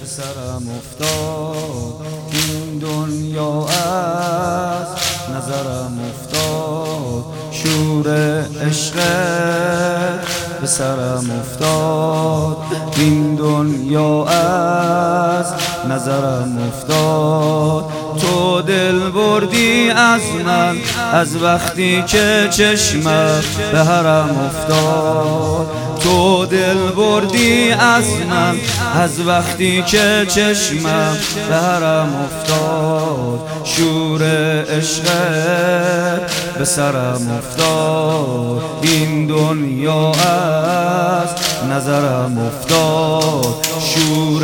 سرم افتاد این دنیا از نظرم افتاد شور عشقت به سرم افتاد این دنیا از نظرم افتاد تو دل بردی از من از وقتی که چشمت به حرم افتاد تو دل بردی از من از وقتی که چشمم به حرم افتاد شور عشقت به سرم افتاد این دنیا از نظرم افتاد شور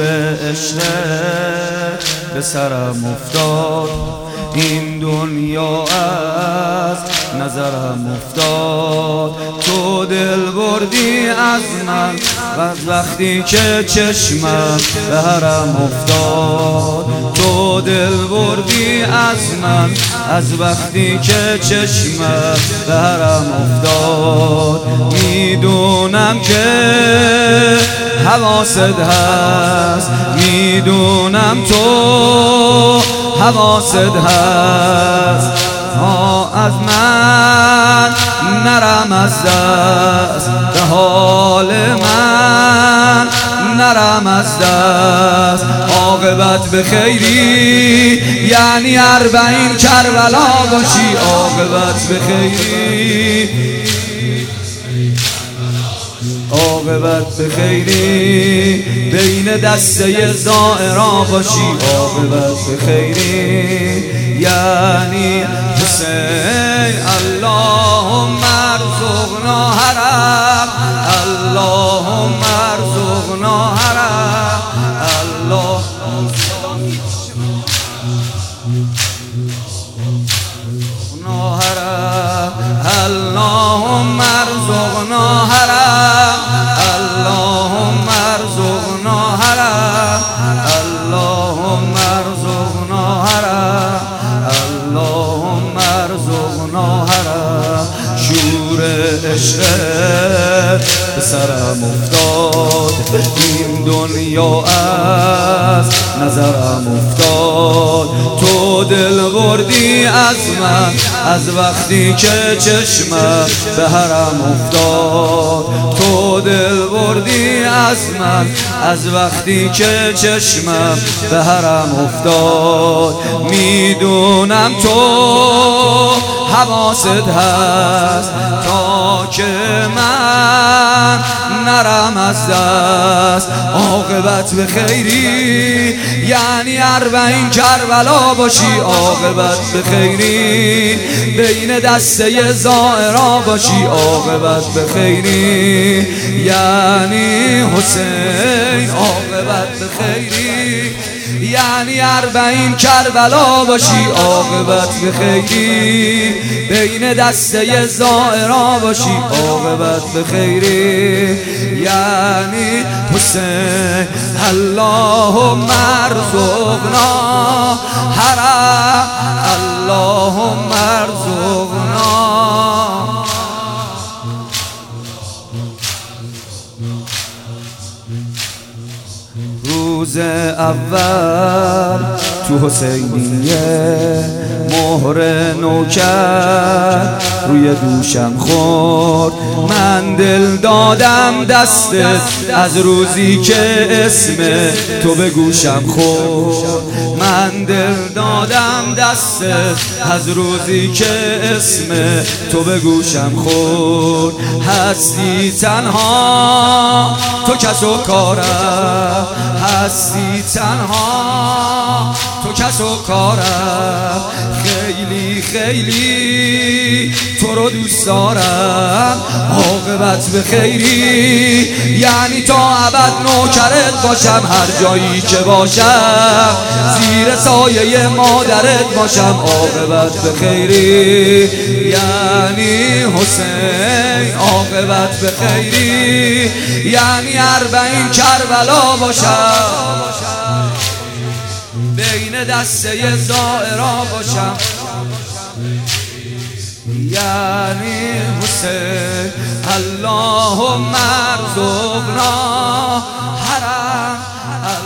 عشقت به سرم افتاد این دنیا از نظرم افتاد تو دل بردی از من و وقتی که چشمم به حرم افتاد تو دل بردی از من از وقتی که چشمم به حرم افتاد میدونم که حواست هست میدونم تو حواست هست از من نرم از دست به حال من نرم از دست عاقبت به خیری یعنی 40 کربلا باشی عاقبت به خیری عاقبت به خیری بین دسته زائرا باشی عاقبت به خیری یعنی حسین اللهم ارزقنا حرم اللهم ارزقنا حرم اللهم ارزقنا حرم اللهم ارزقنا حرم اللهم ارزقنا حرم اللهم ارزقنا حرم شور عشقت به سرم افتاد این دنیا از نظرم افتاد تو دل بردی از من از وقتی که چشمم به حرم افتاد تو دل بردی از من از وقتی که چشمم به حرم افتاد میدونم تو حواست هست تا که من نرم از دست عاقبت به خیری یعنی 40 کربلا باشی عاقبت به خیری بین دسته زائرا باشی عاقبت به خیری یعنی حسین عاقبت به خیری یعنی 40 کربلا باشی عاقبت به خیری بین دسته زائرا باشی عاقبت به خیری یعنی حسین اللهم ارزقنا حرم اللهم ارزقنا روز اول تو حسینیه مهر نوکر روی دوشم خورد من دل دادم دستت از روزی که اسم تو به گوشم خورد من دل دادم دستت از روزی که اسم تو به گوشم خورد هستی تنها تو کس و کارم هستی تنها تو کس و کارم خیلی خیلی تو رو دوست دارم عاقبت به خیری یعنی تا ابد نوکرت باشم هر جایی که باشم زیر سایه مادرت باشم عاقبت به خیری یعنی حسین عاقبت به خیری یعنی 40 کربلا باشم بین دسته زائرا باشم یعنی حسین اللهم ارزقنا حرم